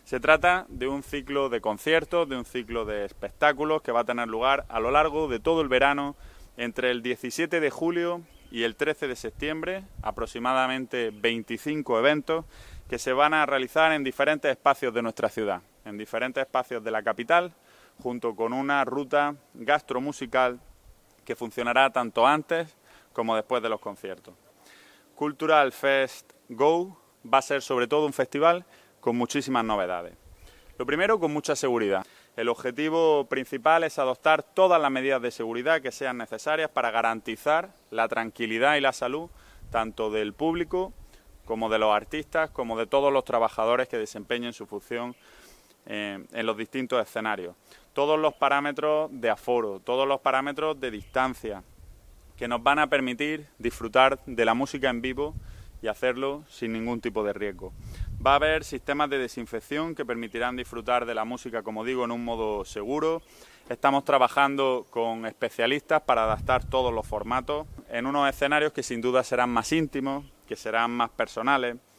Se trata de un ciclo de conciertos, de un ciclo de espectáculos que va a tener lugar a lo largo de todo el verano, entre el 17 de julio y el 13 de septiembre, aproximadamente 25 eventos que se van a realizar en diferentes espacios de nuestra ciudad, en diferentes espacios de la capital, junto con una ruta gastromusical que funcionará tanto antes como después de los conciertos. Cultural Fest Go va a ser sobre todo un festival con muchísimas novedades. Lo primero, con mucha seguridad. El objetivo principal es adoptar todas las medidas de seguridad que sean necesarias para garantizar la tranquilidad y la salud tanto del público como de los artistas, como de todos los trabajadores que desempeñen su función en los distintos escenarios. Todos los parámetros de aforo, todos los parámetros de distancia que nos van a permitir disfrutar de la música en vivo y hacerlo sin ningún tipo de riesgo. Va a haber sistemas de desinfección que permitirán disfrutar de la música, como digo, en un modo seguro. Estamos trabajando con especialistas para adaptar todos los formatos en unos escenarios que sin duda serán más íntimos, que serán más personales,